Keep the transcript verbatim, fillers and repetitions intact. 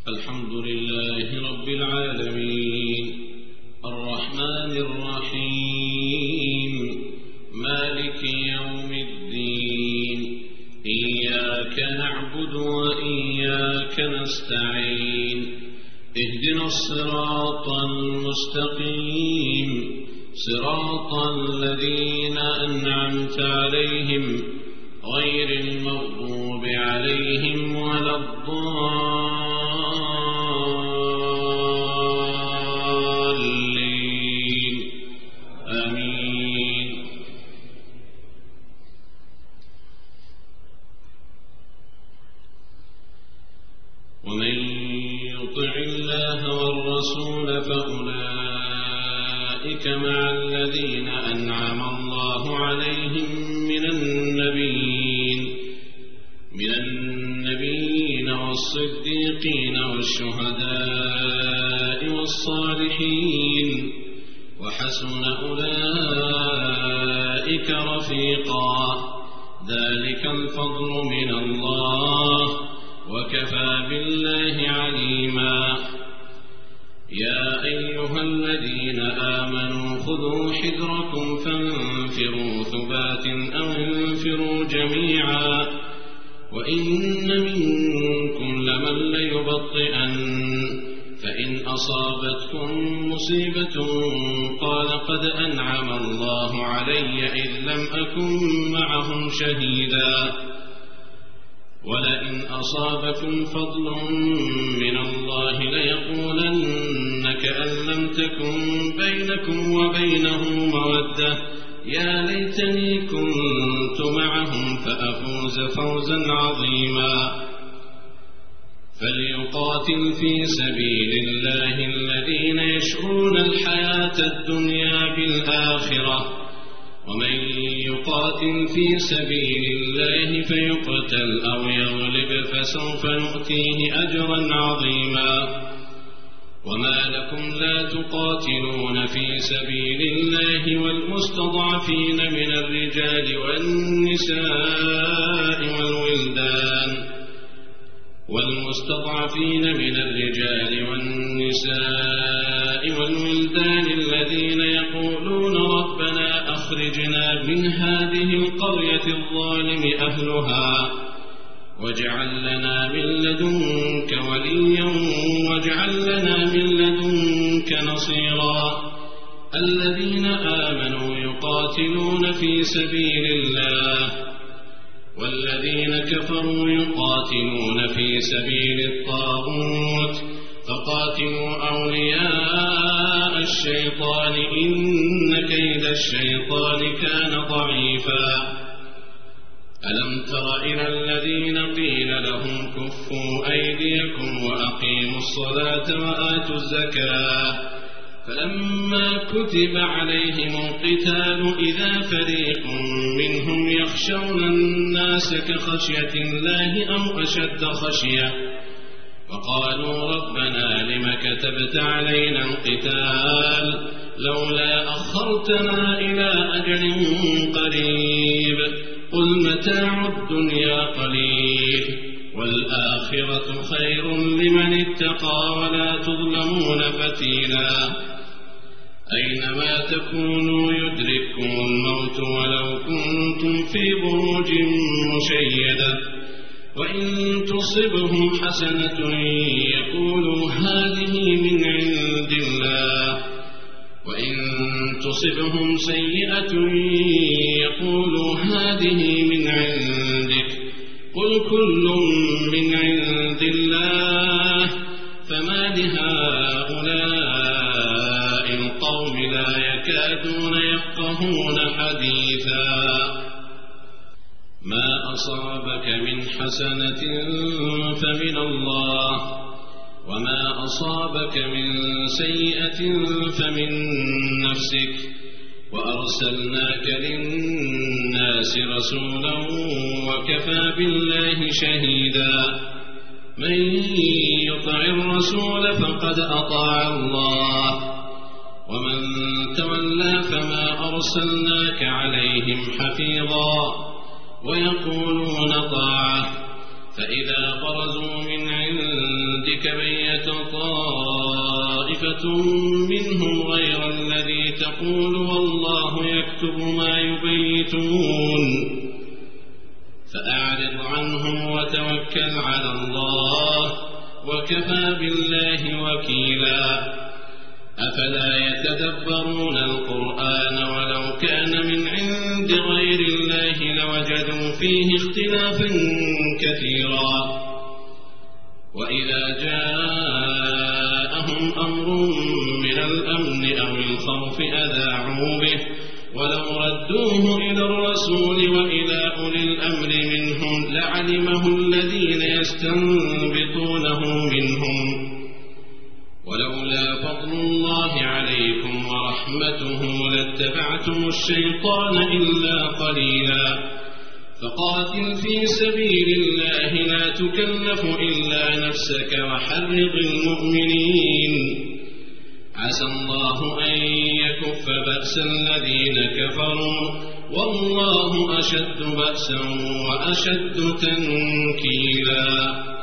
الحمد لله رب العالمين الرحمن الرحيم مالك يوم الدين إياك نعبد وإياك نستعين اهدنا الصراط المستقيم صراط الذين أنعمت عليهم غير المغضوب عليهم ولا الضالين آمين. ومن يطع الله والرسول فأولئك مع الذين أنعم الله عليهم من النبيين من النبيين والصديقين والشهداء والصالحين وحسن أولئك رفيقا ذلك الفضل من الله وكفى بالله عليما. يا أيها الذين آمنوا خذوا حذركم فانفروا ثبات أو انفروا جميعا وإن منكم لمن ليبطئن فإن أصابتكم مصيبة قال قد أنعم الله علي إذ لم أكن معهم شهيدا ولئن أصابكم فضل من الله ليقولن كأن لم تكن بينكم وبينه مودة يا ليتني كنت معهم فأفوز فوزا عظيما. فليقاتل في سبيل الله الذين يشرون الحياة الدنيا بالآخرة ومن يقاتل في سبيل الله فيقتل أو يغلب فسوف نؤتيه أجرا عظيما. وما لكم لا تقاتلون في سبيل الله والمستضعفين من الرجال والنساء والولدان والمستضعفين من الرجال والنساء والولدان الذين يقولون ربنا أخرجنا من هذه القرية الظالم أهلها واجعل لنا من لدنك وليا واجعل لنا من لدنك نصيرا. الذين آمنوا يقاتلون في سبيل الله والذين كفروا يقاتلون في سبيل الطاغوت فقاتلوا أولياء الشيطان إن كيد الشيطان كان ضعيفا. ألم تر إلى الذين قيل لهم كفوا أيديكم وأقيموا الصلاة وآتوا الزكاة فلما كتب عليهم القتال إذا فريق منهم يخشون الناس كخشية الله أو أشد خشية وقالوا ربنا لم كتبت علينا القتال لولا أخرتنا إلى أجل قريب قل متاع الدنيا قليل والآخرة خير لمن اتقى ولا تظلمون فتيلا. أينما تكونوا يدرككم الموت ولو كنتم في بروج مشيدة وإن تصبهم حسنة يقولوا هذه من عند الله وإن تصبهم سيئة يقولوا هذه من عندك قل كل من عند الله فما لهؤلاء القوم لا يكادون يفقهون حديثا. ما أصابك من حسنة فمن الله وما أصابك من سيئة فمن نفسك وأرسلناك للناس رسولا وكفى بالله شهيدا. من يطع الرسول فقد أطاع الله ومن تولى فما أرسلناك عليهم حفيظا ويقولون طاعة فإذا برزوا من عندك ربك بيت طائفة منهم غير الذي تقول والله يكتب ما يبيتون فأعرض عنهم وتوكل على الله وكفى بالله وكيلا أفلا يتدبرون القرآن ولو كان من عند غير الله لوجدوا فيه اختلافا كثيرا وإذا جاءهم أمر من الأمن أو الخوف أذاعوا به ولو ردوه إلى الرسول وإلى أولي الأمر منهم لعلمه الذين يستنبطونه منهم ولولا فضل الله عليكم ورحمته لاتبعتم الشيطان إلا قليلا فقاتل في سبيل الله لا تكلف إلا نفسك وحرض المؤمنين عسى الله أن يكف بأس الذين كفروا والله أشد بأسا وأشد تنكيلا